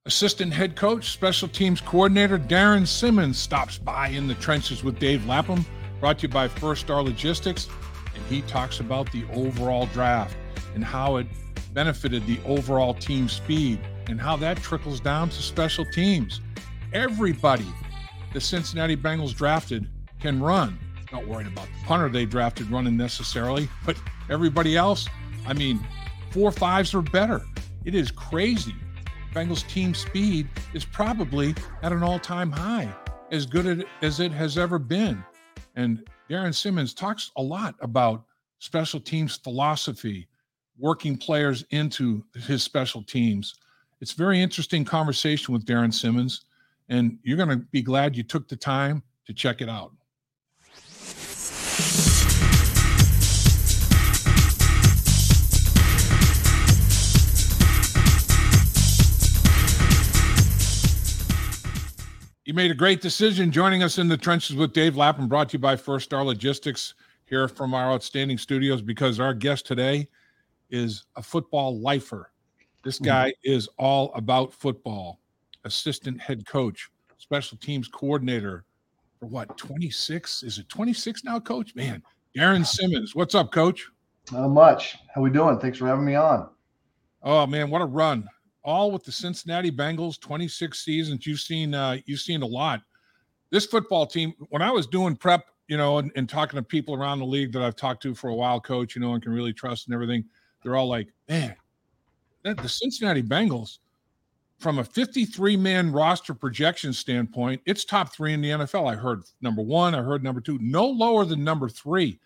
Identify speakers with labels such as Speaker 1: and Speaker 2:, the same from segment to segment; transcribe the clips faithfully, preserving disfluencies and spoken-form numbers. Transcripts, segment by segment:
Speaker 1: Assistant head coach, special teams coordinator Darrin Simmons stops by in the trenches with Dave Lapham, brought to you by First Star Logistics, and he talks about the overall draft and how it benefited the overall team speed and how that trickles down to special teams. Everybody the Cincinnati Bengals drafted can run. Not worried about the punter they drafted running necessarily, but everybody else, I mean, four fives or better. It is crazy. Bengals team speed is probably at an all-time high, as good as it has ever been. And Darrin Simmons talks a lot about special teams philosophy, working players into his special teams. It's a very interesting conversation with Darrin Simmons, and you're going to be glad you took the time to check it out. You made a great decision joining us in the trenches with Dave Lapham, brought to you by First Star Logistics here from our outstanding studios, because our guest today is a football lifer. This guy mm-hmm. is all about football. Assistant head coach, special teams coordinator for what, twenty-six? Is it twenty-six now, Coach? Man, Darrin Simmons. What's up, Coach?
Speaker 2: Not much. How we doing? Thanks for having me on.
Speaker 1: Oh, man, what a run. All with the Cincinnati Bengals, twenty-six seasons. You've seen uh, you've seen a lot. This football team, when I was doing prep, you know, and, and talking to people around the league that I've talked to for a while, Coach, you know, and can really trust and everything, they're all like, man, that, the Cincinnati Bengals, from a fifty-three man roster projection standpoint, it's top three in the N F L. I heard number one, I heard number two, no lower than number three.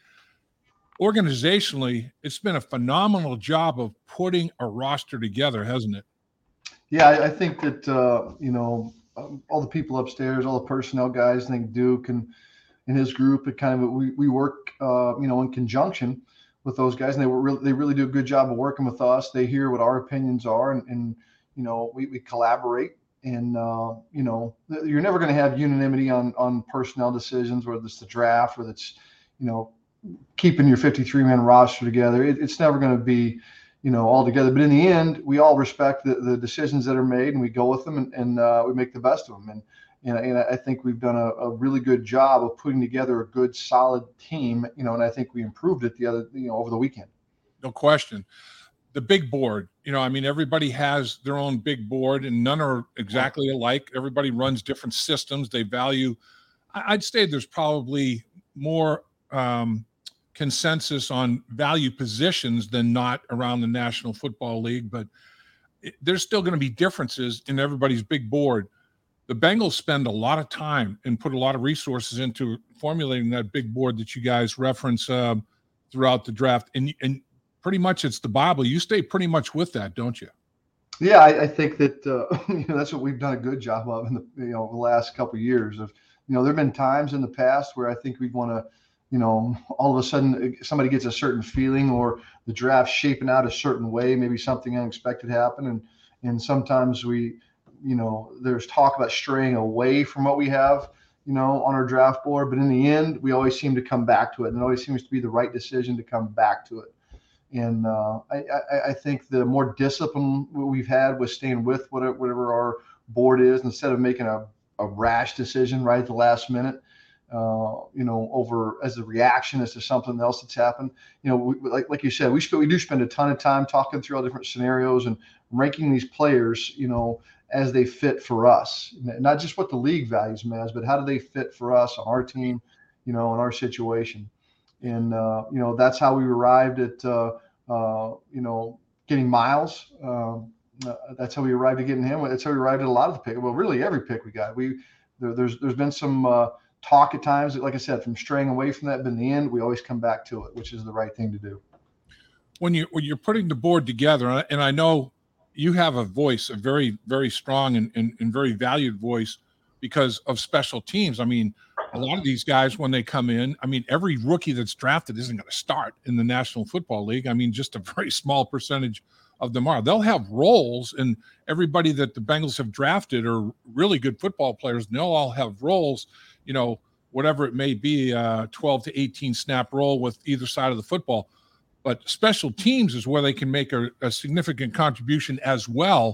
Speaker 1: Organizationally, it's been a phenomenal job of putting a roster together, hasn't it?
Speaker 2: Yeah, I, I think that, uh, you know, um, all the people upstairs, all the personnel guys, I think Duke and, and his group, it kind of, we, we work, uh, you know, in conjunction with those guys, and they were really, they really do a good job of working with us. They hear what our opinions are, and, and you know, we, we collaborate, and, uh, you know, you're never going to have unanimity on, on personnel decisions, whether it's the draft, whether it's, you know, keeping your fifty-three man roster together. It, it's never going to be, you know, all together. But in the end, we all respect the, the decisions that are made, and we go with them, and, and uh, we make the best of them. And, and, and I think we've done a, a really good job of putting together a good, solid team, you know, and I think we improved it the other, you know, over the weekend.
Speaker 1: No question. The big board, you know, I mean, everybody has their own big board, and none are exactly alike. Everybody runs different systems. They value, I'd say there's probably more um, consensus on value positions than not around the National Football League, but it, there's still going to be differences in everybody's big board. The Bengals spend a lot of time and put a lot of resources into formulating that big board that you guys reference uh, throughout the draft, and and pretty much it's the Bible. You stay pretty much with that, don't you?
Speaker 2: Yeah, I, I think that uh, you know, that's what we've done a good job of in the you know the last couple of years. Of you know, there've been times in the past where I think we want to. You know, all of a sudden somebody gets a certain feeling, or the draft's shaping out a certain way, maybe something unexpected happened. And, and sometimes we, you know, there's talk about straying away from what we have, you know, on our draft board. But in the end, we always seem to come back to it. And it always seems to be the right decision to come back to it. And uh, I, I, I think the more discipline we've had with staying with whatever, whatever our board is, instead of making a, a rash decision right at the last minute, Uh, you know, over as a reaction as to something else that's happened. You know, we, like like you said, we sp- we do spend a ton of time talking through all different scenarios and ranking these players, you know, as they fit for us. Not just what the league values them as, but how do they fit for us on our team, you know, in our situation. And uh, you know, that's how we arrived at uh, uh, you know getting Miles. Um, uh, that's how we arrived at getting him. That's how we arrived at a lot of the pick. Well, really every pick we got. We there, there's there's been some. Uh, talk at times, like I said, from straying away from that, but in the end, we always come back to it, which is the right thing to do.
Speaker 1: When you when you're putting the board together, and I know you have a voice, a very very strong and, and, and very valued voice because of special teams. I mean, a lot of these guys when they come in, I mean, every rookie that's drafted isn't going to start in the National Football League. I mean, just a very small percentage of them are. They'll have roles, and everybody that the Bengals have drafted are really good football players, and they'll all have roles. You know, whatever it may be, uh, twelve to eighteen snap role with either side of the football. But special teams is where they can make a, a significant contribution as well.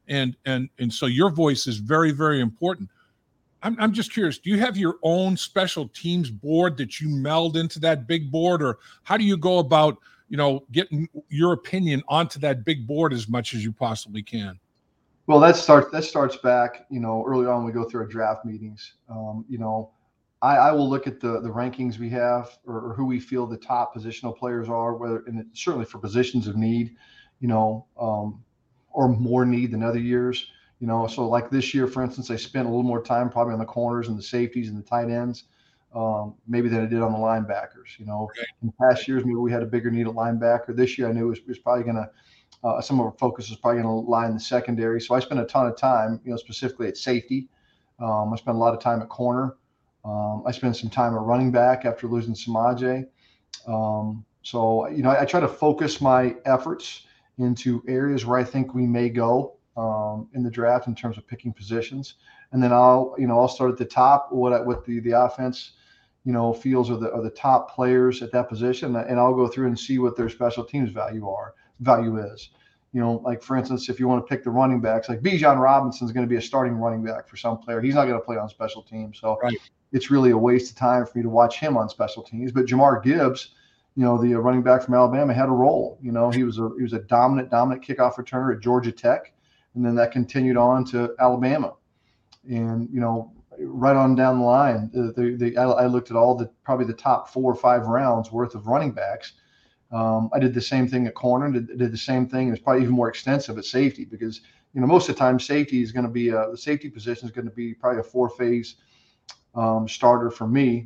Speaker 1: and and and so your voice is very, very important. I'm I'm just curious, do you have your own special teams board that you meld into that big board, or how do you go about, you know, getting your opinion onto that big board as much as you possibly can?
Speaker 2: Well, that starts that starts back, you know, early on. We go through our draft meetings. Um, you know, I, I will look at the the rankings we have, or, or who we feel the top positional players are, whether and certainly for positions of need, you know, um, or more need than other years. You know, so like this year, for instance, I spent a little more time probably on the corners and the safeties and the tight ends, um, maybe than I did on the linebackers. You know,
Speaker 1: Okay.
Speaker 2: in past years, maybe we had a bigger need at linebacker. This year, I knew it was, it was probably going to Uh, some of our focus is probably going to lie in the secondary. So I spent a ton of time, you know, specifically at safety. Um, I spent a lot of time at corner. Um, I spent some time at running back after losing Samaje. Um, so, you know, I, I try to focus my efforts into areas where I think we may go um, in the draft in terms of picking positions. And then I'll, you know, I'll start at the top, what I, what the, the offense, you know, feels are the, are the top players at that position. And I'll go through and see what their special teams value are. value is. You know, like for instance, if you want to pick the running backs, like Bijan Robinson is going to be a starting running back for some player. He's not going to play on special teams. So
Speaker 1: Right.
Speaker 2: it's really a waste of time for me to watch him on special teams. But Jamar Gibbs, you know, the running back from Alabama, had a role. You know, he was a he was a dominant, dominant kickoff returner at Georgia Tech. And then that continued on to Alabama. And, you know, right on down the line, the, the, the, I, I looked at all the probably the top four or five rounds worth of running backs. Um, I did the same thing at corner, did, did the same thing. It's probably even more extensive at safety because, you know, most of the time safety is going to be a, the safety position is going to be probably a four phase um, starter for me.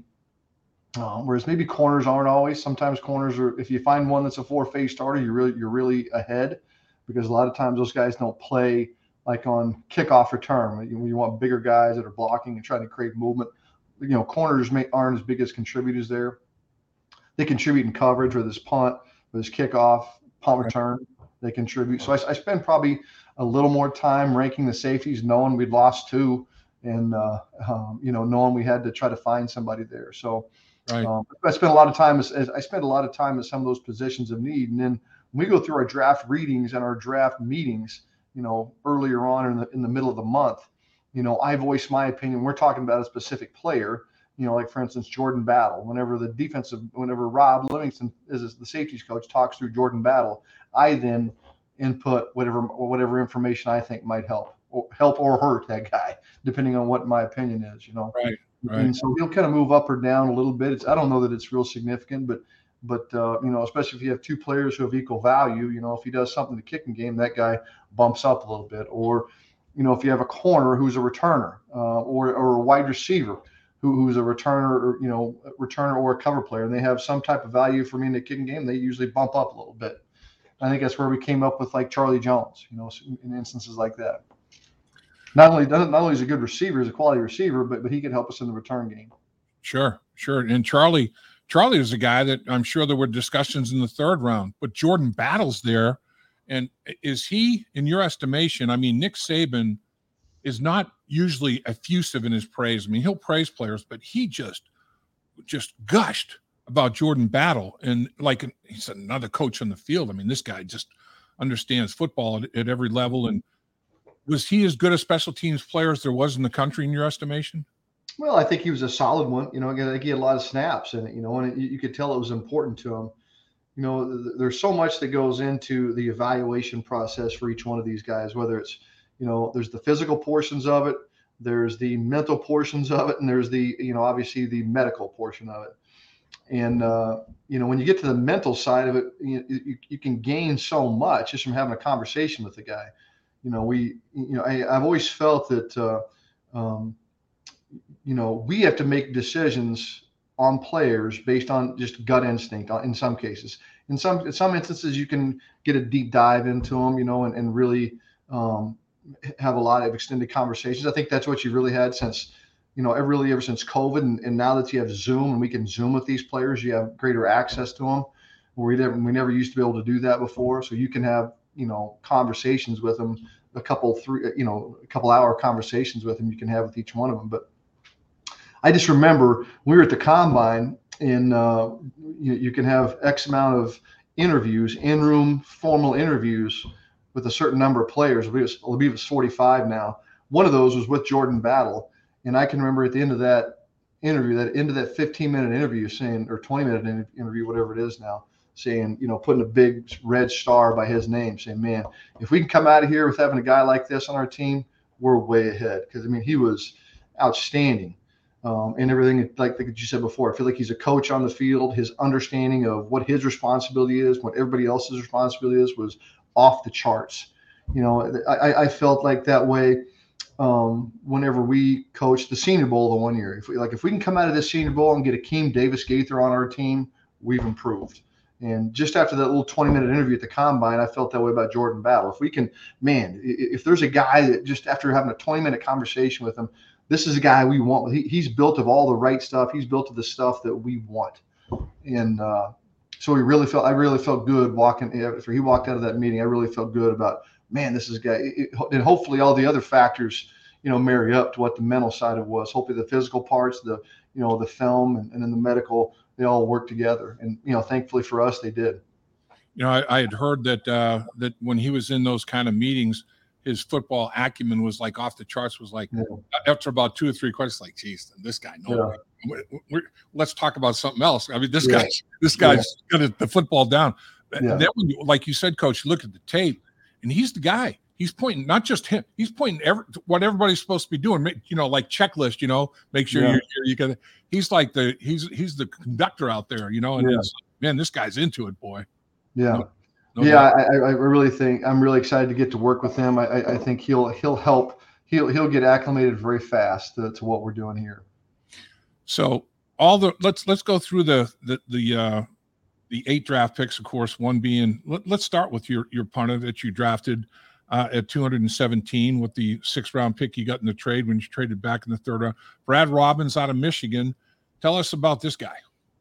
Speaker 2: Um, whereas maybe corners aren't always. Sometimes corners are, if you find one that's a four phase starter, you're really, you're really ahead because a lot of times those guys don't play like on kickoff return. You, you want bigger guys that are blocking and trying to create movement. You know, corners may, aren't as big as contributors there. They contribute in coverage, whether it's punt, whether it's kickoff, punt return, they contribute. So I, I spend probably a little more time ranking the safeties, knowing we'd lost two and, uh, um, you know, knowing we had to try to find somebody there. So
Speaker 1: Right.
Speaker 2: um, I spent a lot of time, as, as I spent a lot of time at some of those positions of need. And then when we go through our draft readings and our draft meetings, you know, earlier on in the, in the middle of the month, you know, I voice my opinion. We're talking about a specific player. You know, like for instance, Jordan Battle. Whenever the defensive, whenever Rob Livingston is the safeties coach talks through Jordan Battle, I then input whatever whatever information I think might help, or help or hurt that guy, depending on what my opinion is. You know,
Speaker 1: Right. Right.
Speaker 2: And so he'll kind of move up or down a little bit. It's, I don't know that it's real significant, but but uh, you know, especially if you have two players who have equal value, you know, if he does something in the kicking game, that guy bumps up a little bit. Or, you know, if you have a corner who's a returner, uh, or or a wide receiver who's a returner, or, you know, returner or a cover player, and they have some type of value for me in the kicking game, they usually bump up a little bit. I think that's where we came up with like Charlie Jones, you know, in instances like that. Not only not only is he a good receiver, he's a quality receiver, but but he can help us in the return game.
Speaker 1: Sure, sure. And Charlie, Charlie is a guy that I'm sure there were discussions in the third round, but Jordan Battle's there. And is he, in your estimation, I mean, Nick Saban is not usually effusive in his praise. I mean, he'll praise players, but he just just gushed about Jordan Battle. And like he's another coach on the field. I mean, this guy just understands football at, at every level. And was he as good a special teams player as there was in the country in your estimation?
Speaker 2: Well, I think he was a solid one. You know, I think he had a lot of snaps in it, you know, and it, you could tell it was important to him. You know, th- there's so much that goes into the evaluation process for each one of these guys, whether it's, you know, there's the physical portions of it, there's the mental portions of it, and there's the, you know, obviously the medical portion of it. And, uh, you know, when you get to the mental side of it, you, you, you can gain so much just from having a conversation with the guy. You know, we, you know, I, I've always felt that, uh, um, you know, we have to make decisions on players based on just gut instinct in some cases. In some, in some instances, you can get a deep dive into them, you know, and, and really, um, have a lot of extended conversations. I think that's what you really had since, you know, really ever since COVID. And, and now that you have Zoom and we can Zoom with these players, you have greater access to them where we never, we never used to be able to do that before. So you can have, you know, conversations with them, a couple, three, you know, a couple hour conversations with them you can have with each one of them. But I just remember we were at the combine and uh, you, you can have X amount of interviews, in-room formal interviews with a certain number of players. I believe it's, I believe it's forty-five now. One of those was with Jordan Battle. And I can remember at the end of that interview, that end of that fifteen minute interview saying, or twenty minute interview, whatever it is now, saying, you know, putting a big red star by his name, saying, man, if we can come out of here with having a guy like this on our team, we're way ahead. Because, I mean, he was outstanding. Um, and everything, like, like you said before, I feel like he's a coach on the field. His understanding of what his responsibility is, what everybody else's responsibility is, was off the charts. You know, I, I felt like that way um, whenever we coached the Senior Bowl the one year. If we, like, if we can come out of this Senior Bowl and get Akeem Davis-Gaither on our team, we've improved. And just after that little twenty minute interview at the Combine, I felt that way about Jordan Battle. If we can, man, if there's a guy that just after having a twenty minute conversation with him, this is a guy we want. He, he's built of all the right stuff. He's built of the stuff that we want. And uh, so we really felt, I really felt good walking, after he walked out of that meeting, I really felt good about, man, this is a guy. It, and hopefully all the other factors, you know, marry up to what the mental side of it was. Hopefully the physical parts, the, you know, the film and, and then the medical, they all work together. And, you know, thankfully for us, they did.
Speaker 1: You know, I, I had heard that, uh, that when he was in those kind of meetings, his football acumen was like off the charts, was like, yeah. After about two or three questions, like, geez, this guy, no, yeah. we're, we're, let's talk about something else. I mean, this yeah. guy's, this guy's yeah. got the football down. Yeah. And then when you, like you said, Coach, you look at the tape and he's the guy. He's pointing, not just him, he's pointing every, what everybody's supposed to be doing, you know, like checklist, you know, make sure yeah. you're, you're, you got he's like the, he's, he's the conductor out there, you know, and yeah. it's, man, this guy's into it, boy.
Speaker 2: Yeah. No, no yeah. I, I really think I'm really excited to get to work with him. I, I think he'll, he'll help, he'll, he'll get acclimated very fast to, to what we're doing here.
Speaker 1: So all the, let's, let's go through the, the, the, uh, the eight draft picks, of course, one being, let, let's start with your, your punter that you drafted Uh, at two hundred seventeen with the sixth round pick you got in the trade when you traded back in the third round. Brad Robbins out of Michigan. Tell us about this guy.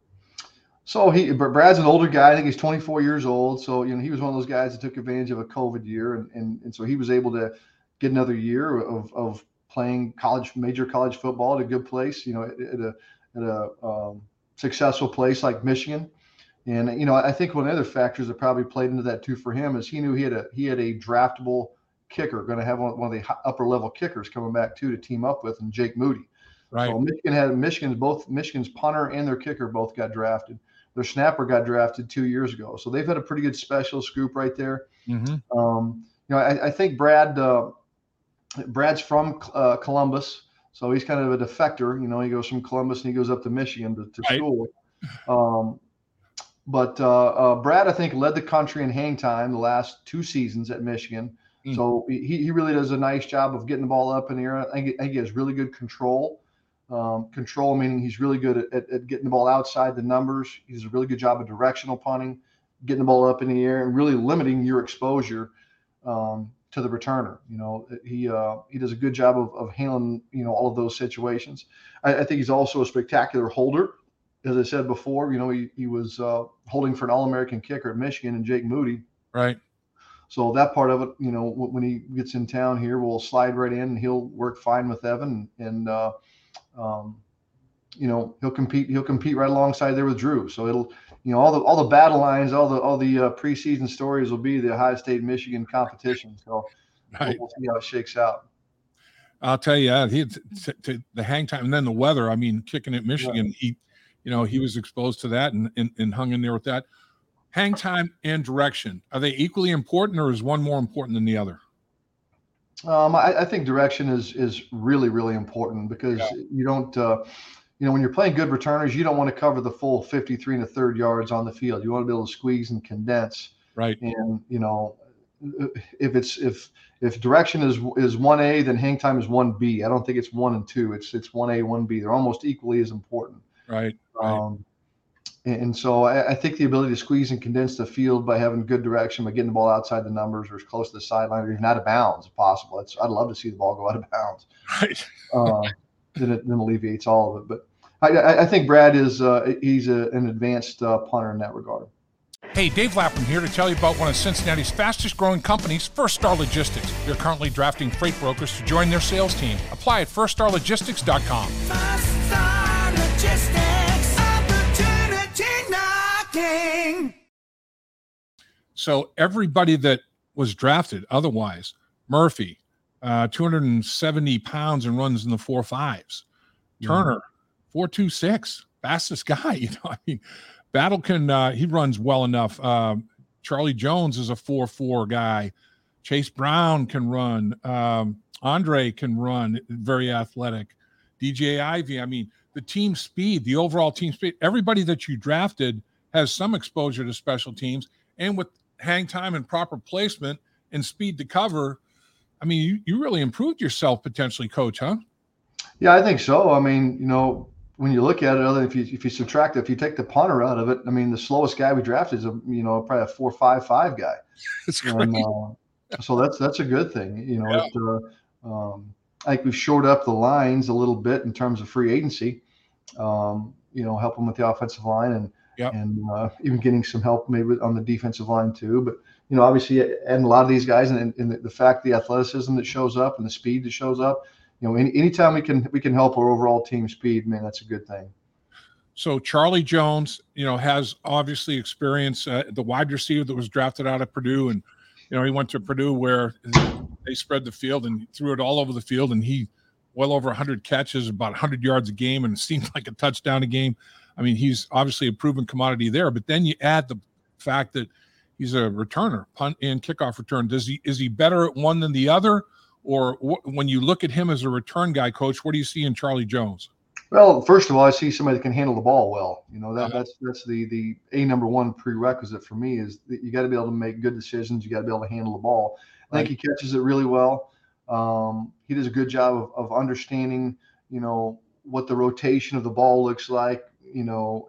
Speaker 2: So he, Brad's an older guy. I think he's twenty-four years old. So, you know, he was one of those guys that took advantage of a COVID year. And, and, and so he was able to get another year of, of playing college, major college football at a good place, you know, at, at a, at a um, successful place like Michigan. And, you know, I think one of the other factors that probably played into that too for him is he knew he had a he had a draftable kicker, going to have one, one of the upper level kickers coming back too to team up with, and Jake Moody.
Speaker 1: Right.
Speaker 2: So Michigan had Michigan's both Michigan's punter and their kicker both got drafted. Their snapper got drafted two years ago. So they've had a pretty good specialist group right there.
Speaker 1: Mm-hmm.
Speaker 2: Um, you know, I, I think Brad uh, Brad's from uh, Columbus, so he's kind of a defector. You know, he goes from Columbus and he goes up to Michigan to, to
Speaker 1: right.
Speaker 2: school. Um, But uh, uh, Brad, I think, led the country in hang time the last two seasons at Michigan. Mm. So he, he really does a nice job of getting the ball up in the air. I think, I think he has really good control. Um, control meaning he's really good at, at, at getting the ball outside the numbers. He does a really good job of directional punting, getting the ball up in the air, and really limiting your exposure um, to the returner. You know, he uh, he does a good job of, of handling, you know, all of those situations. I, I think he's also a spectacular holder. As I said before, you know, he, he was uh, holding for an All-American kicker at Michigan and Jake Moody.
Speaker 1: Right.
Speaker 2: So that part of it, you know, when he gets in town here, we'll slide right in and he'll work fine with Evan. And, uh, um, you know, he'll compete, he'll compete right alongside there with Drew. So it'll, you know, all the, all the battle lines, all the, all the uh, preseason stories will be the Ohio State Michigan competition. So right. we'll see how it shakes out.
Speaker 1: I'll tell you, uh, he, t- t- the hang time and then the weather, I mean, kicking at Michigan, yeah. he, You know, he was exposed to that and, and, and hung in there with that. Hang time and direction, are they equally important, or is one more important than the other?
Speaker 2: Um, I, I think direction is is really, really important because yeah. you don't, uh, you know, when you're playing good returners, you don't want to cover the full fifty-three and a third yards on the field. You want to be able to squeeze and condense.
Speaker 1: Right.
Speaker 2: And, you know, if it's if if direction is is one A, then hang time is one B. I don't think it's one and two. It's it's one A, one B. They're almost equally as important.
Speaker 1: Right. Right.
Speaker 2: Um, and, and so I, I think the ability to squeeze and condense the field by having good direction, by getting the ball outside the numbers or as close to the sideline or even out of bounds if possible. It's, I'd love to see the ball go out of bounds.
Speaker 1: Right.
Speaker 2: uh, then it then alleviates all of it. But I, I think Brad is uh, he's a, an advanced uh, punter in that regard.
Speaker 1: Hey, Dave Lapham here to tell you about one of Cincinnati's fastest growing companies, First Star Logistics. They're currently drafting freight brokers to join their sales team. Apply at first star logistics dot com.
Speaker 3: First Star Logistics, opportunity knocking.
Speaker 1: So everybody that was drafted otherwise. Murphy, uh, two hundred seventy pounds and runs in the four fives. Turner, four two six, fastest guy. You know, I mean, Battle can uh, he runs well enough. Um, Charlie Jones is a four four guy. Chase Brown can run. Um, Andre can run, very athletic. D J Ivy, I mean, the team speed, the overall team speed, everybody that you drafted has some exposure to special teams. And with hang time and proper placement and speed to cover, I mean, you, you really improved yourself potentially, Coach, huh?
Speaker 2: Yeah, I think so. I mean, you know, when you look at it, other than if you if you subtract, if you take the punter out of it, I mean, the slowest guy we drafted is a you know probably a four five five guy.
Speaker 1: It's great.
Speaker 2: And, uh, so that's that's a good thing. You know,
Speaker 1: Yeah.
Speaker 2: it, uh, um, I think we've shored up the lines a little bit in terms of free agency. Um, you know, helping with the offensive line and
Speaker 1: Yep.
Speaker 2: and uh, even getting some help maybe on the defensive line too. But you know, obviously, and a lot of these guys, and, and the, the fact, the athleticism that shows up, and the speed that shows up. You know, any anytime we can we can help our overall team speed, man, that's a good thing.
Speaker 1: So Charlie Jones, you know, has obviously experience, uh, the wide receiver that was drafted out of Purdue, and you know he went to Purdue where they spread the field and threw it all over the field, and he well over one hundred catches, about one hundred yards a game, and it seemed like a touchdown a game. I mean, he's obviously a proven commodity there. But then you add the fact that he's a returner, punt and kickoff return. Does he is he better at one than the other, or wh- when you look at him as a return guy, Coach, what do you see in Charlie Jones?
Speaker 2: Well, first of all, I see somebody that can handle the ball well. You know, that
Speaker 1: Uh-huh.
Speaker 2: that's that's the the a number one prerequisite for me is that you got to be able to make good decisions. You got to be able to handle the ball. I think
Speaker 1: Right.
Speaker 2: he catches it really well. Um, he does a good job of, of understanding, you know, what the rotation of the ball looks like. You know,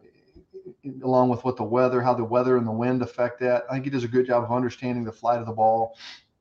Speaker 2: along with what the weather, how the weather and the wind affect that. I think he does a good job of understanding the flight of the ball.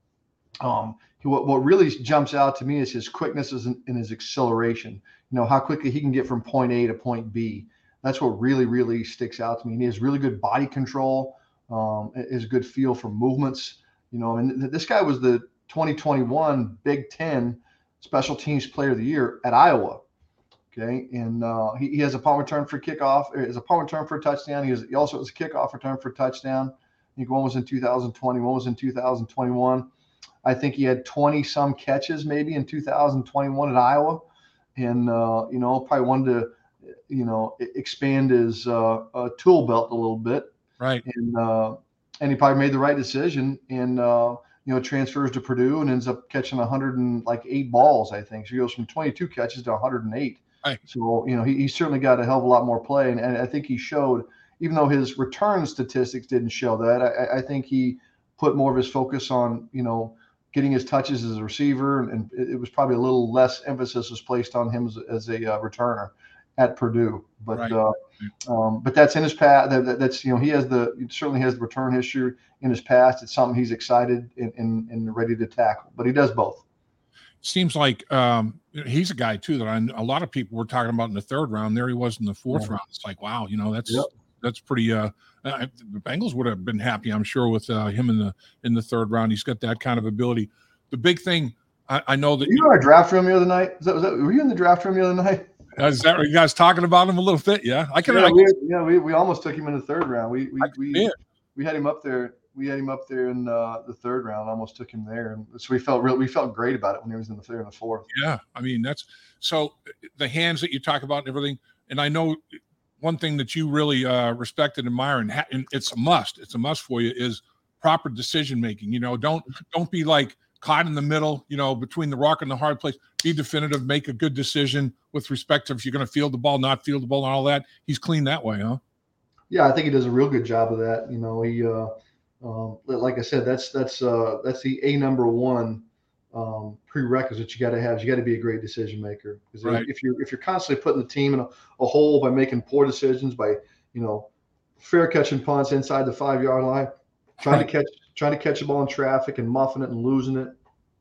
Speaker 2: Um, he, what, what really jumps out to me is his quickness and his acceleration. You know, how quickly he can get from point A to point B. That's what really, really sticks out to me. And he has really good body control, um, is a good feel for movements. You know, I mean, this guy was the twenty twenty-one Big Ten Special Teams Player of the Year at Iowa. Okay, and uh, he, he has a punt return for kickoff. Is a punt return for a touchdown. He, has, he also has a kickoff return for a touchdown. I think one was in two thousand twenty, one was in two thousand twenty-one. I think he had twenty some catches maybe in two thousand twenty-one at Iowa, and uh, you know probably wanted to you know expand his uh, uh, tool belt a little bit.
Speaker 1: Right.
Speaker 2: And uh, and he probably made the right decision and uh, you know transfers to Purdue and ends up catching one hundred and like eight balls. I think so. He goes from twenty-two catches to one hundred eight.
Speaker 1: Right.
Speaker 2: So, you know, he, he certainly got a hell of a lot more play. And, and I think he showed, even though his return statistics didn't show that, I, I think he put more of his focus on, you know, getting his touches as a receiver. And it, it was probably a little less emphasis was placed on him as, as a uh, returner at Purdue. But
Speaker 1: Right.
Speaker 2: uh, um, but that's in his past. That, that, that's, you know, he has the, he certainly has the return history in his past. It's something he's excited and, and, and ready to tackle. But he does both.
Speaker 1: Seems like um, he's a guy too that I, a lot of people were talking about in the third round. There he was in the fourth
Speaker 2: Yeah.
Speaker 1: round. It's like, wow, you know, that's
Speaker 2: Yep.
Speaker 1: that's pretty. Uh, uh, the Bengals would have been happy, I'm sure, with uh, him in the in the third round. He's got that kind of ability. The big thing, I, I know that.
Speaker 2: Were you in our draft room the other night? Was that, was that, were you in the draft room the other night?
Speaker 1: Is that you guys talking about him a little bit? Yeah, I can.
Speaker 2: Yeah,
Speaker 1: I
Speaker 2: we,
Speaker 1: can-
Speaker 2: yeah, we, we almost took him in the third round. We we
Speaker 1: I can
Speaker 2: we,
Speaker 1: see it.
Speaker 2: we had him up there. We had him up there in uh, the third round. Almost took him there, and so we felt real. We felt great about it when he was in the third and the fourth.
Speaker 1: Yeah, I mean that's so the hands that you talk about and everything. And I know one thing that you really uh, respect and admire, and, ha- and it's a must. It's a must for you is proper decision making. You know, don't don't be like caught in the middle. You know, between the rock and the hard place. Be definitive. Make a good decision with respect to if you're going to field the ball, not field the ball, and all that. He's clean that way, huh?
Speaker 2: Yeah, I think he does a real good job of that. You know, he uh, um, like I said, that's that's uh, that's the a number one um, prerequisite you got to have. You got to be a great decision maker because
Speaker 1: Right.
Speaker 2: if you're if you're constantly putting the team in a, a hole by making poor decisions, by you know fair catching punts inside the five yard line, trying
Speaker 1: Right.
Speaker 2: to catch trying to catch a ball in traffic and muffing it and losing it.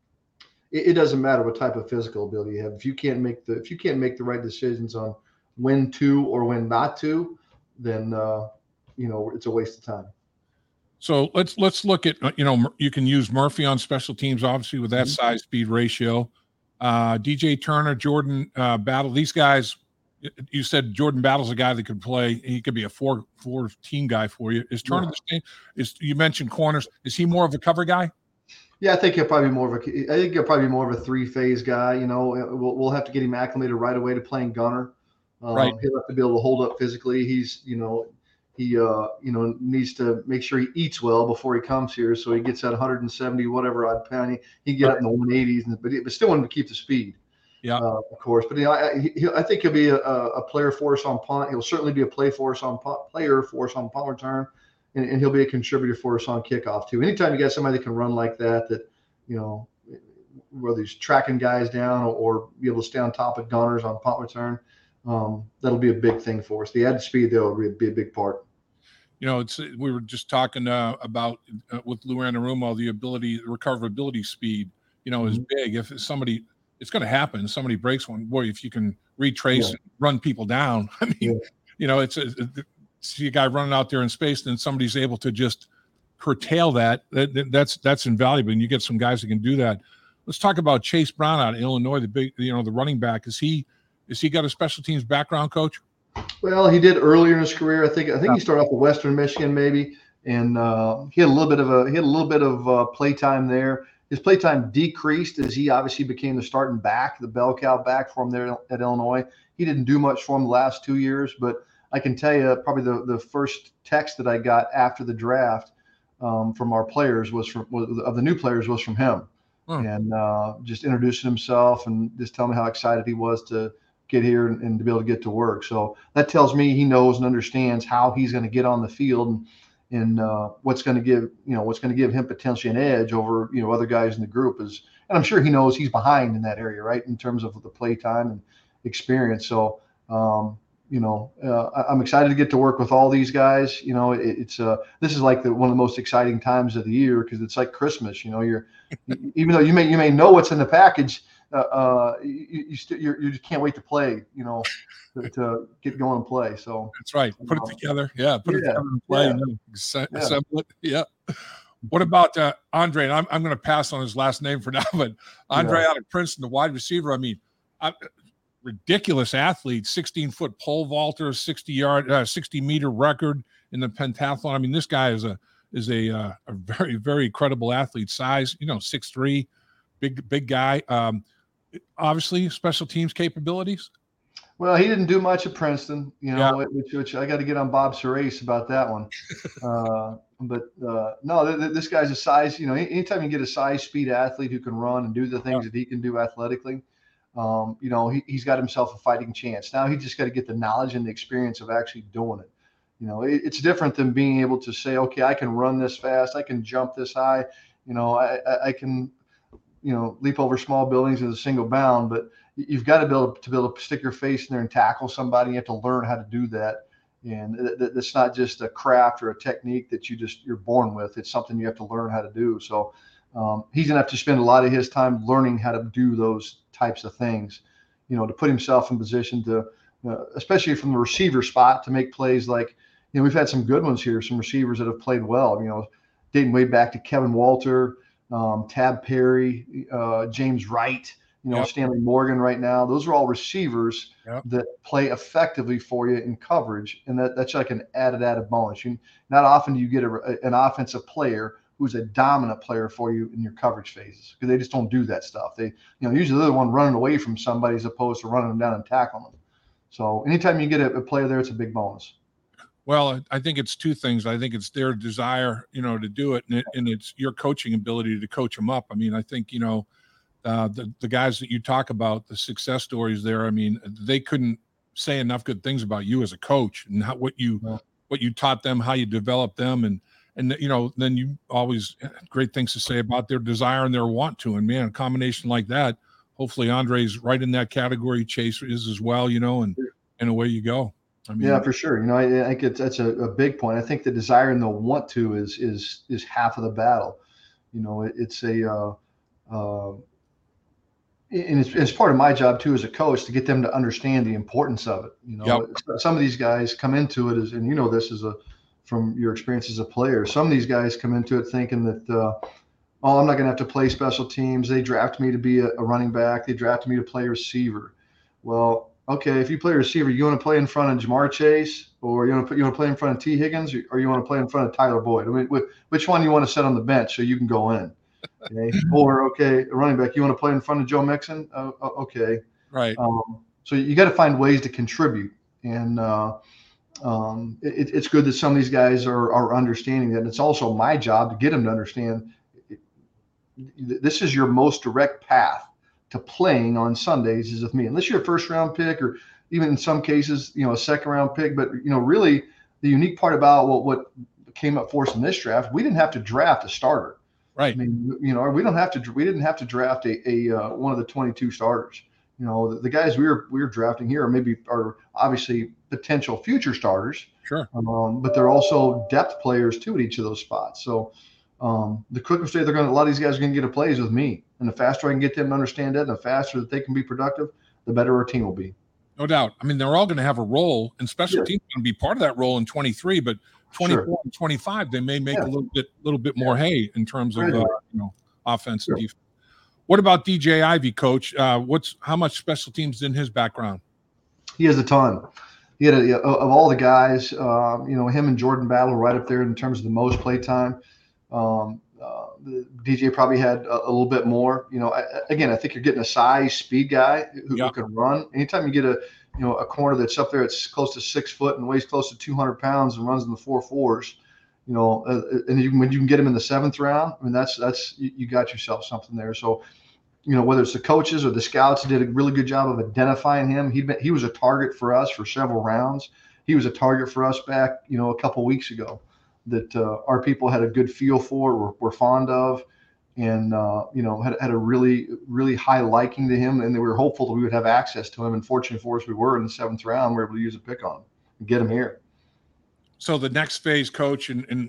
Speaker 2: It, it doesn't matter what type of physical ability you have. If you can't make the if you can't make the right decisions on when to or when not to, then uh, you know it's a waste of time.
Speaker 1: So let's let's look at uh, you know you can use Murphy on special teams, obviously with that
Speaker 2: Mhm.
Speaker 1: size speed ratio. Uh, D J Turner, Jordan uh, Battle, these guys. You said Jordan Battle's a guy that could play. He could be a four four team guy for you. Is Turner
Speaker 2: Yeah.
Speaker 1: the same? Is you mentioned corners? Is he more of a cover guy?
Speaker 2: Yeah, I think he'll probably be more of a. I think he'll probably be more of a three-phase guy. You know, we'll we'll have to get him acclimated right away to playing gunner.
Speaker 1: Right.
Speaker 2: Um, he'll have to be able to hold up physically. He's, you know, he, uh, you know, needs to make sure he eats well before he comes here, so he gets that one hundred seventy whatever odd pound. He, he can get
Speaker 1: Right.
Speaker 2: up in the one eighties, and but, he, but still want him to keep the speed.
Speaker 1: Yeah.
Speaker 2: Uh, of course. But you know, I, he, I think he'll be a, a player for us on punt. He'll certainly be a play for us on punt, player for us on punt return, and, and he'll be a contributor for us on kickoff too. Anytime you got somebody that can run like that, that you know, whether he's tracking guys down or, or be able to stay on top of gunners on punt return, um, that'll be a big thing for us. The added speed there will be, be a big part.
Speaker 1: You know, it's we were just talking uh, about uh, with Lou Anarumo, the ability, recoverability speed, you know, is
Speaker 2: Mhm.
Speaker 1: big. If somebody, it's going to happen. Somebody breaks one. Boy, if you can retrace
Speaker 2: Yeah.
Speaker 1: and run people down, I mean,
Speaker 2: Yeah.
Speaker 1: you know, it's a, see a guy running out there in space, then somebody's able to just curtail that. that, that that's that's invaluable. And you get some guys that can do that. Let's talk about Chase Brown out of Illinois, the big, you know, the running back. Is he, is he got a special teams background, Coach?
Speaker 2: Well, he did earlier in his career. I think I think he started off at Western Michigan maybe, and uh, he had a little bit of a he had a little bit of uh, play time there. His play time decreased as he obviously became the starting back, the bell cow back for him there at Illinois. He didn't do much for him the last two years, but I can tell you probably the, the first text that I got after the draft um, from our players was from was, of the new players was from him,
Speaker 1: Hmm.
Speaker 2: and uh, just introducing himself and just telling me how excited he was to get here and, and to be able to get to work. So that tells me he knows and understands how he's going to get on the field and, and uh, what's going to give, you know, what's going to give him potentially an edge over, you know, other guys in the group is, and I'm sure he knows he's behind in that area, right, in terms of the play time and experience. So, um, you know, uh, I- I'm excited to get to work with all these guys. You know, it, it's uh, this is like the one of the most exciting times of the year because it's like Christmas. You know, you're even though you may you may know what's in the package, uh, uh, you you, st- you're, you just can't wait to play. You know, to, to get going and play. So
Speaker 1: That's right. Put it together. Yeah. Put it
Speaker 2: Yeah,
Speaker 1: together and play.
Speaker 2: yeah.
Speaker 1: You know, assemb-
Speaker 2: Yeah.
Speaker 1: assemble it. Yeah. What about uh, Andre? And I'm, I'm going to pass on his last name for now, but Andre
Speaker 2: Yeah.
Speaker 1: out of Princeton, the wide receiver. I mean, I, ridiculous athlete, sixteen foot pole vaulter, sixty yard, uh, sixty meter record in the pentathlon. I mean, this guy is a, is a, uh, a very, very credible athlete. Size, you know, six three, big, big guy. Um, obviously special teams capabilities.
Speaker 2: Well, he didn't do much at Princeton, you
Speaker 1: Yeah.
Speaker 2: know, which, which I got to get on Bob Surace about that one. Uh, but uh, no, th- th- this guy's a size, you know, any- anytime you get a size speed athlete who can run and do the things that he can do athletically, um, you know, he, he's got himself a fighting chance. Now he just got to get the knowledge and the experience of actually doing it. You know, it, it's different than being able to say, okay, I can run this fast. I can jump this high. You know, I, I, I can, you know, leap over small buildings in a single bound, but you've got to be able to be able to stick your face in there and tackle somebody. You have to learn how to do that. And th- th- it's not just a craft or a technique that you just, you're born with. It's something you have to learn how to do. So um, he's going to have to spend a lot of his time learning how to do those types of things, you know, to put himself in position to, uh, especially from the receiver spot, to make plays like, you know, we've had some good ones here, some receivers that have played well, you know, dating way back to Kevin Walter, um, Tab Perry, uh, James Wright, you know,
Speaker 1: Yep.
Speaker 2: Stanley Morgan right now. Those are all receivers
Speaker 1: Yep.
Speaker 2: that play effectively for you in coverage. And that, that's like an added, added bonus. You, not often do you get a, an offensive player who's a dominant player for you in your coverage phases because they just don't do that stuff. They, you know, usually they're the one running away from somebody as opposed to running them down and tackling them. So anytime you get a, a player there, it's a big bonus.
Speaker 1: Well, I think it's two things. I think it's their desire, you know, to do it, and, it, and it's your coaching ability to coach them up. I mean, I think, you know, uh, the the guys that you talk about, the success stories there. I mean, they couldn't say enough good things about you as a coach and how, what you
Speaker 2: Yeah.
Speaker 1: what you taught them, how you developed them, and and you know, then you always had great things to say about their desire and their want to. And man, a combination like that, hopefully Andre's right in that category. Chase is as well, you know, and and away you go. I mean,
Speaker 2: Yeah, for sure. You know, I, I think it's that's a, a big point. I think the desire and the want to is is is half of the battle. You know, it, it's a uh, uh, and it's, it's part of my job too as a coach to get them to understand the importance of it. You know, some of these guys come into it as, and you know this as a from your experience as a player. Some of these guys come into it thinking that, uh, oh, I'm not going to have to play special teams. They draft me to be a, a running back. They drafted me to play receiver. Well, okay, if you play receiver, you want to play in front of Jamar Chase, or you want to put, you want to play in front of T. Higgins, or you want to play in front of Tyler Boyd? I mean, which one you want to set on the bench so you can go in? Okay. Or, okay, running back, you want to play in front of Joe Mixon? Uh, okay.
Speaker 1: Right.
Speaker 2: Um, so you got to find ways to contribute. And uh, um, it, it's good that some of these guys are, are understanding that. And it's also my job to get them to understand this is your most direct path to playing on Sundays is with me. Unless you're a first round pick or even in some cases, you know, a second round pick. But, you know, really the unique part about what, what came up for us in this draft, we didn't have to draft a starter.
Speaker 1: Right.
Speaker 2: I mean, you know, we don't have to, we didn't have to draft a, a uh, one of the twenty-two starters. You know, the, the guys we were, we were drafting here are maybe are obviously potential future starters.
Speaker 1: Sure.
Speaker 2: Um, but they're also depth players too at each of those spots. So um, the quickest way they're going to, a lot of these guys are going to get a play is with me. And the faster I can get them to understand that, and the faster that they can be productive, the better our team will be.
Speaker 1: No doubt. I mean, they're all going to have a role, and special yeah. teams are going to be part of that role in twenty-three, but twenty-four sure. and twenty-five, they may make yeah. a little bit, little bit more yeah. hay in terms of, right. uh, you know, offense sure. and defense. What about D J Ivey, Coach? Uh, what's how much special teams in his background?
Speaker 2: He has a ton. He had a, of all the guys, uh, you know, him and Jordan Battle right up there in terms of the most play time. Um, uh, D J probably had a, a little bit more. You know, I, again, I think you're getting a size, speed guy who,
Speaker 1: yeah.
Speaker 2: who can run. Anytime you get a, you know, a corner that's up there, it's close to six foot and weighs close to two hundred pounds and runs in the four fours. You know, uh, and you, when you can get him in the seventh round, I mean, that's that's you, you got yourself something there. So, you know, whether it's the coaches or the scouts did a really good job of identifying him. He he was a target for us for several rounds. He was a target for us back, you know, a couple weeks ago that uh, our people had a good feel for, were, were fond of, and, uh, you know, had, had a really, really high liking to him. And they were hopeful that we would have access to him. And fortunately for us, we were in the seventh round. We were able to use a pick on him and get him here.
Speaker 1: So the next phase, Coach, and, and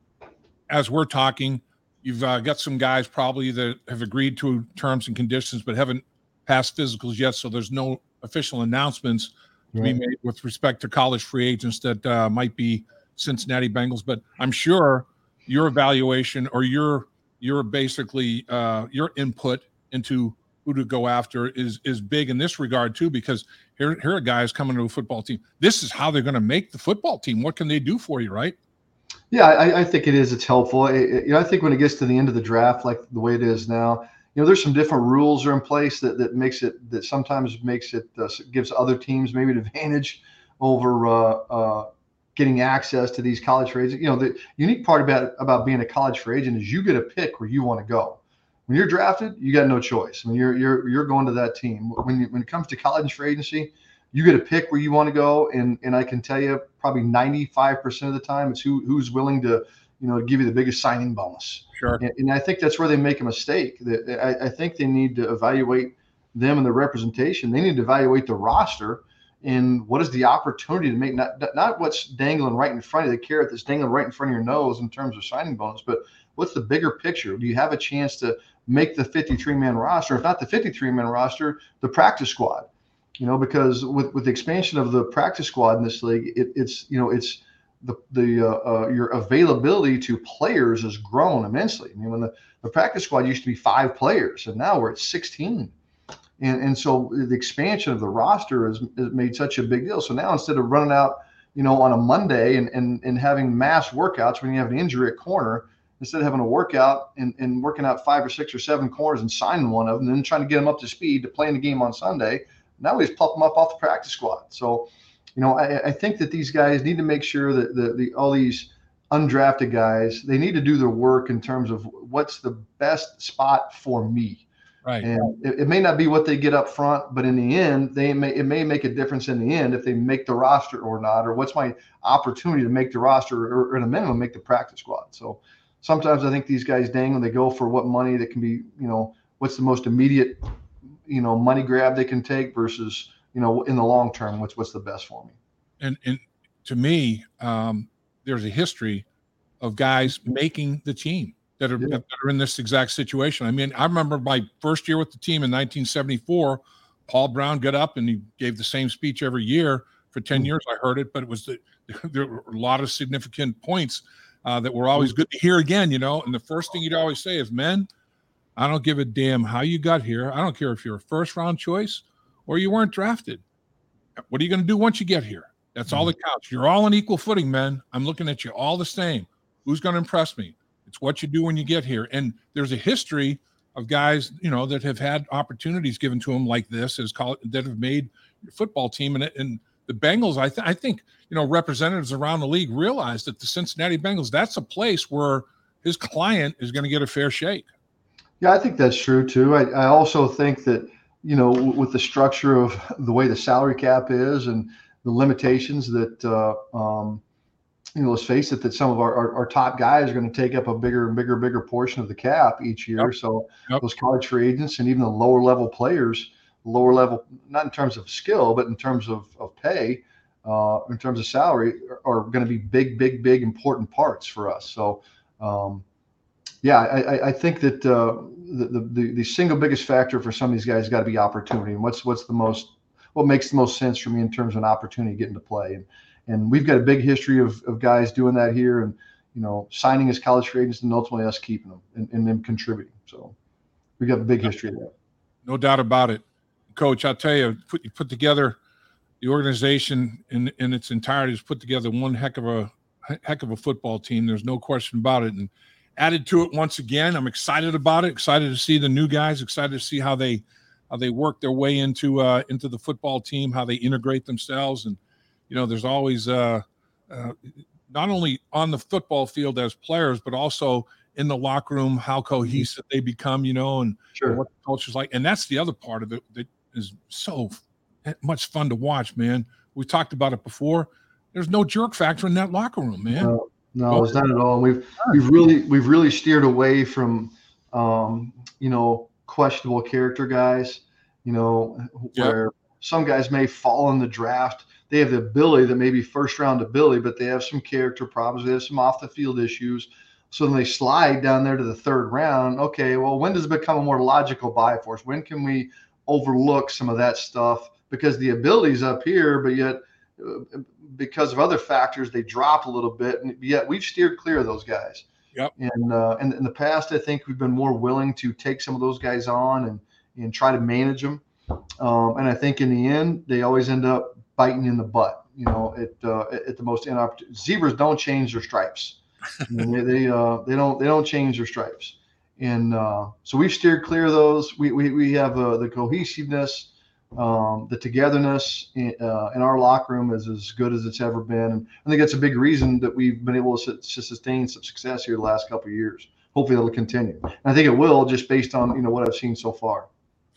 Speaker 1: as we're talking, you've uh, got some guys probably that have agreed to terms and conditions, but haven't passed physicals yet. So there's no official announcements to
Speaker 2: right.
Speaker 1: be made with respect to college free agents that uh, might be Cincinnati Bengals. But I'm sure your evaluation or your your basically uh, your input into who to go after is is big in this regard too, because here here are guys coming to a football team. This is how they're going to make the football team. What can they do for you, right?
Speaker 2: Yeah, I, I think it is. It's helpful. It, it, you know, I think when it gets to the end of the draft, like the way it is now, you know, there's some different rules are in place that that makes it that sometimes makes it uh, gives other teams maybe an advantage over uh, uh, getting access to these college free agents. You know, the unique part about about being a college free agent is you get to pick where you want to go. When you're drafted, you got no choice. I mean, you're you're you're going to that team. When you, when it comes to college free agency, you get to pick where you want to go, and and I can tell you probably ninety-five percent of the time it's who who's willing to, you know, give you the biggest signing bonus.
Speaker 1: Sure.
Speaker 2: And, and I think that's where they make a mistake. That I, I think they need to evaluate them and the representation. They need to evaluate the roster and what is the opportunity to make, not not what's dangling right in front of you, the carrot that's dangling right in front of your nose in terms of signing bonus, but what's the bigger picture? Do you have a chance to make the fifty-three man roster? If not the fifty-three man roster, the practice squad. You know, because with, with the expansion of the practice squad in this league, it, it's, you know, it's the, the, uh, uh, your availability to players has grown immensely. I mean, when the, the practice squad used to be five players and now we're at sixteen. And, and so the expansion of the roster has, has made such a big deal. So now instead of running out, you know, on a Monday and, and, and having mass workouts when you have an injury at corner, instead of having a workout and, and working out five or six or seven corners and signing one of them, and then trying to get them up to speed to play in the game on Sunday, now we just plop them up off the practice squad. So, you know, I, I think that these guys need to make sure that the, the all these undrafted guys, they need to do their work in terms of what's the best spot for me.
Speaker 1: Right.
Speaker 2: And it, it may not be what they get up front, but in the end, they may it may make a difference in the end if they make the roster or not, or what's my opportunity to make the roster, or, or at a minimum make the practice squad. So sometimes I think these guys dangle, they go for what money that can be, you know, what's the most immediate, you know, money grab they can take versus, you know, in the long term, what's what's the best for me.
Speaker 1: And and to me, um, there's a history of guys making the team that are, yeah. that are in this exact situation. I mean, I remember my first year with the team in nineteen seventy-four, Paul Brown got up and he gave the same speech every year for ten mm-hmm. years. I heard it, but it was the, there were a lot of significant points uh, that were always good to hear again, you know. And the first thing he'd always say is, men, I don't give a damn how you got here. I don't care if you're a first round choice or you weren't drafted. What are you going to do once you get here? That's all that counts. You're all on equal footing, men. I'm looking at you all the same. Who's going to impress me? It's what you do when you get here. And there's a history of guys, you know, that have had opportunities given to them like this as college, that have made football team. And, and the Bengals, I, th- I think, you know, representatives around the league realize that the Cincinnati Bengals, that's a place where his client is going to get a fair shake.
Speaker 2: Yeah, I think that's true too. I, I also think that, you know, w- with the structure of the way the salary cap is and the limitations that, uh, um, you know, let's face it, that some of our, our, our top guys are going to take up a bigger and bigger, bigger portion of the cap each year.
Speaker 1: Yep.
Speaker 2: So
Speaker 1: Yep.
Speaker 2: those college free agents and even the lower level players, lower level, not in terms of skill, but in terms of, of pay, uh, in terms of salary, are, are going to be big, big, big important parts for us. So, um, yeah, I, I think that uh, the, the the single biggest factor for some of these guys has got to be opportunity. And what's what's the most what makes the most sense for me in terms of an opportunity getting to play. And and we've got a big history of, of guys doing that here, and you know, signing as college free agents and ultimately us keeping them and, and them contributing. So we got a big history of that.
Speaker 1: No doubt about it, Coach. I'll tell you, put you put together the organization in in its entirety has put together one heck of a heck of a football team. There's no question about it. And added to it once again, I'm excited about it. Excited to see the new guys. Excited to see how they how they work their way into uh, into the football team, how they integrate themselves. And you know, there's always uh, uh, not only on the football field as players, but also in the locker room, how cohesive they become. You know, and
Speaker 2: Sure.
Speaker 1: what the culture's like. And that's the other part of it that is so much fun to watch, man. We talked about it before. There's no jerk factor in that locker room, man.
Speaker 2: No, no, it's not at all. We've we've really we've really steered away from um, you know, questionable character guys. You know,
Speaker 1: Yep.
Speaker 2: where some guys may fall in the draft. They have the ability that maybe first round ability, but they have some character problems. They have some off the field issues. So then they slide down there to the third round. Okay, well, when does it become a more logical buy for us? When can we overlook some of that stuff because the ability's up here, but yet uh, because of other factors, they drop a little bit, and yet we've steered clear of those guys.
Speaker 1: Yep.
Speaker 2: And uh, and in the past, I think we've been more willing to take some of those guys on and and try to manage them. Um, and I think in the end, they always end up biting in the butt. You know, at uh, at the most inopportune. Zebras don't change their stripes. I mean, they they, uh, they don't they don't change their stripes. And uh, so we've steered clear of those. We we we have uh, the cohesiveness. Um, the togetherness in, uh, in our locker room is as good as it's ever been. And I think that's a big reason that we've been able to, to sustain some success here the last couple of years. Hopefully that'll continue. And I think it will, just based on, you know, what I've seen so far.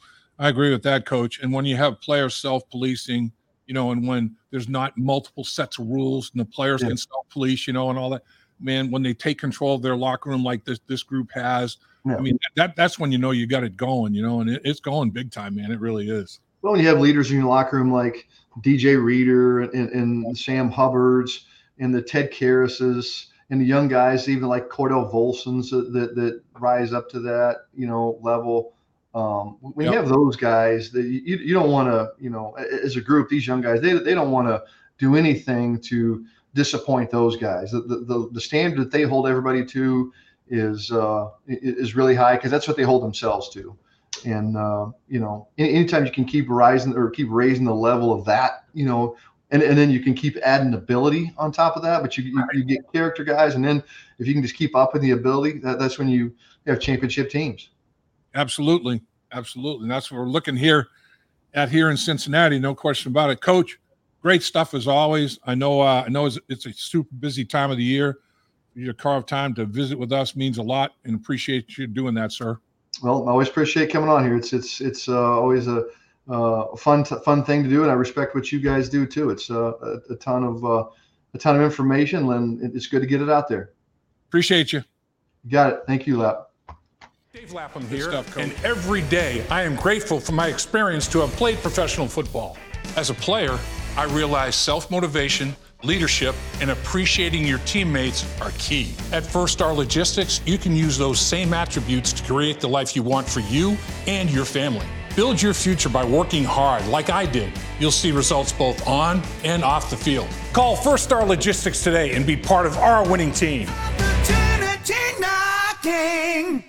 Speaker 1: I agree with that, Coach. And when you have players self-policing, you know, and when there's not multiple sets of rules and the players
Speaker 2: Yeah.
Speaker 1: can self-police, you know, and all that, man, when they take control of their locker room like this this group has,
Speaker 2: Yeah.
Speaker 1: I mean, that that's when you know you got it going, you know, and it, it's going big time, man. It really is.
Speaker 2: Well, when you have leaders in your locker room like D J Reader and, and Sam Hubbards and the Ted Karrases and the young guys, even like Cordell Volsons that, that, that rise up to that, you know, level. Um, when
Speaker 1: Yep.
Speaker 2: you have those guys that you, you don't want to, you know, as a group, these young guys, they, they don't want to do anything to disappoint those guys. The, the, the, the standard that they hold everybody to is, uh, is really high because that's what they hold themselves to. And, uh, you know, any, anytime you can keep rising or keep raising the level of that, you know, and, and then you can keep adding ability on top of that, but you, you, you get character guys. And then if you can just keep up with the ability, that, that's when you have championship teams.
Speaker 1: Absolutely. Absolutely. And that's what we're looking here at here in Cincinnati. No question about it. Coach, great stuff as always. I know, uh, I know it's, it's a super busy time of the year. You to carve time to visit with us means a lot, and appreciate you doing that, sir.
Speaker 2: Well, I always appreciate coming on here. It's it's it's uh, always a uh, fun t- fun thing to do, and I respect what you guys do too. It's uh, a, a ton of uh, a ton of information, and it's good to get it out there.
Speaker 1: Appreciate you.
Speaker 2: You got it. Thank you, Lap.
Speaker 4: Dave Lapham
Speaker 1: Good
Speaker 4: here,
Speaker 1: stuff, Coach.
Speaker 4: and every day I am grateful for my experience to have played professional football. As a player, I realize self-motivation, leadership, and appreciating your teammates are key. At First Star Logistics, you can use those same attributes to create the life you want for you and your family. Build your future by working hard like I did. You'll see results both on and off the field. Call First Star Logistics today and be part of our winning team.
Speaker 3: Opportunity knocking.